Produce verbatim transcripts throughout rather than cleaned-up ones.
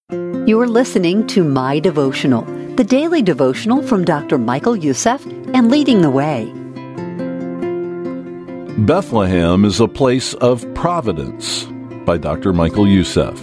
You're listening to My Devotional, the daily devotional from Doctor Michael Youssef and Leading the Way. Bethlehem is a place of providence by Doctor Michael Youssef.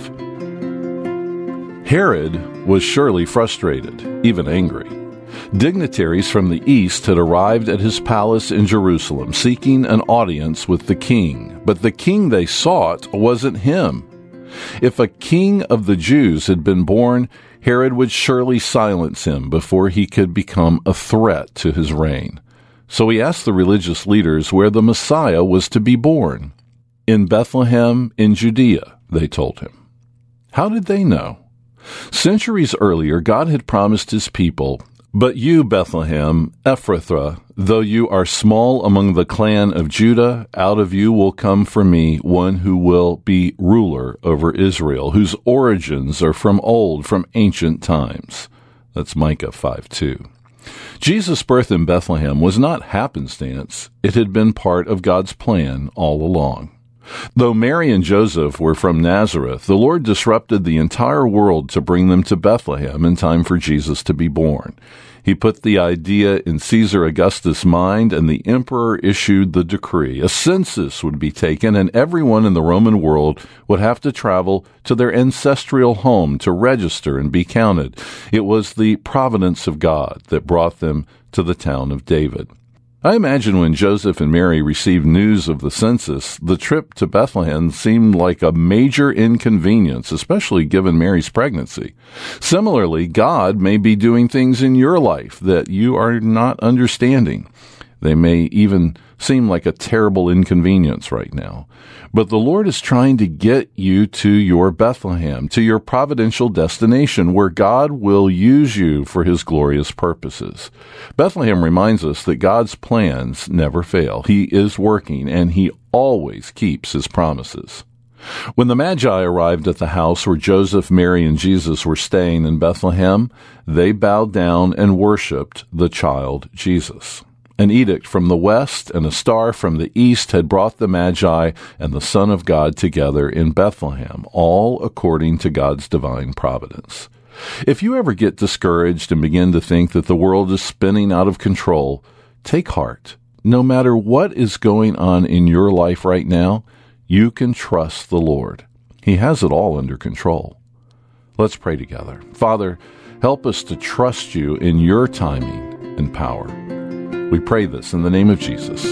Herod was surely frustrated, even angry. Dignitaries from the east had arrived at his palace in Jerusalem, seeking an audience with the king. But the king they sought wasn't him. If a king of the Jews had been born, Herod would surely silence him before he could become a threat to his reign. So he asked the religious leaders where the Messiah was to be born. In Bethlehem in Judea, they told him. How did they know? Centuries earlier, God had promised his people, "But you, Bethlehem, Ephrathah, though you are small among the clan of Judah, out of you will come for me one who will be ruler over Israel, whose origins are from old, from ancient times." That's Micah five two. Jesus' birth in Bethlehem was not happenstance. It had been part of God's plan all along. Though Mary and Joseph were from Nazareth, the Lord disrupted the entire world to bring them to Bethlehem in time for Jesus to be born. He put the idea in Caesar Augustus' mind, and the emperor issued the decree. A census would be taken, and everyone in the Roman world would have to travel to their ancestral home to register and be counted. It was the providence of God that brought them to the town of David. I imagine when Joseph and Mary received news of the census, the trip to Bethlehem seemed like a major inconvenience, especially given Mary's pregnancy. Similarly, God may be doing things in your life that you are not understanding. They may even seem like a terrible inconvenience right now. But the Lord is trying to get you to your Bethlehem, to your providential destination where God will use you for his glorious purposes. Bethlehem reminds us that God's plans never fail. He is working, and he always keeps his promises. When the Magi arrived at the house where Joseph, Mary, and Jesus were staying in Bethlehem, they bowed down and worshiped the child Jesus. An edict from the west and a star from the east had brought the Magi and the Son of God together in Bethlehem, all according to God's divine providence. If you ever get discouraged and begin to think that the world is spinning out of control, take heart. No matter what is going on in your life right now, you can trust the Lord. He has it all under control. Let's pray together. Father, help us to trust you in your timing and power. We pray this in the name of Jesus.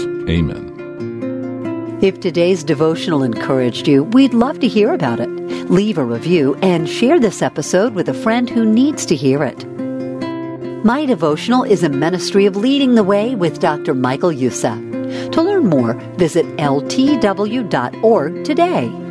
Amen. If today's devotional encouraged you, we'd love to hear about it. Leave a review and share this episode with a friend who needs to hear it. My Devotional is a ministry of Leading the Way with Doctor Michael Youssef. To learn more, visit L T W dot org today.